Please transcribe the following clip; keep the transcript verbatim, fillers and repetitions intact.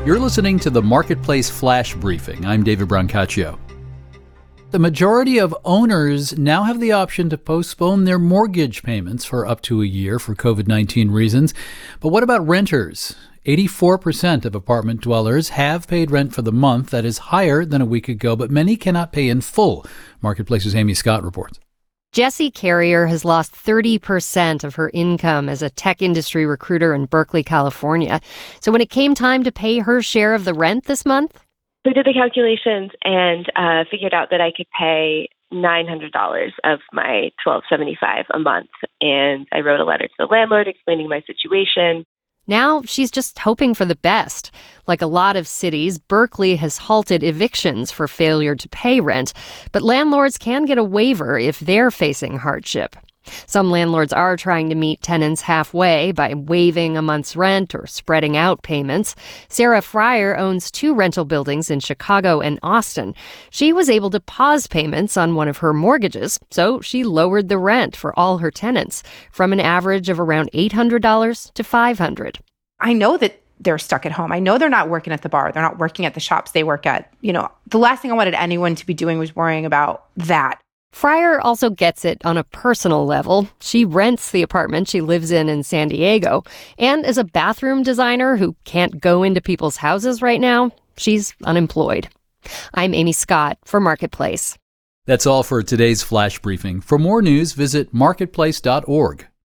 You're listening to the Marketplace Flash Briefing. I'm David Brancaccio. The majority of owners now have the option to postpone their mortgage payments for up to a year for covid nineteen reasons. But what about renters? eighty-four percent of apartment dwellers have paid rent for the month. That is higher than a week ago, but many cannot pay in full. Marketplace's Amy Scott reports. Jessie Carrier has lost thirty percent of her income as a tech industry recruiter in Berkeley, California. So when it came time to pay her share of the rent this month, we did the calculations and uh, figured out that I could pay nine hundred dollars of my twelve seventy-five a month. And I wrote a letter to the landlord explaining my situation. Now she's just hoping for the best. Like a lot of cities, Berkeley has halted evictions for failure to pay rent, but landlords can get a waiver if they're facing hardship. Some landlords are trying to meet tenants halfway by waiving a month's rent or spreading out payments. Sarah Fryer owns two rental buildings in Chicago and Austin. She was able to pause payments on one of her mortgages, so she lowered the rent for all her tenants from an average of around eight hundred dollars to five hundred dollars. I know that they're stuck at home. I know they're not working at the bar. They're not working at the shops they work at. You know, the last thing I wanted anyone to be doing was worrying about that. Fryer also gets it on a personal level. She rents the apartment she lives in in San Diego. And as a bathroom designer who can't go into people's houses right now, she's unemployed. I'm Amy Scott for Marketplace. That's all for today's Flash Briefing. For more news, visit marketplace dot org.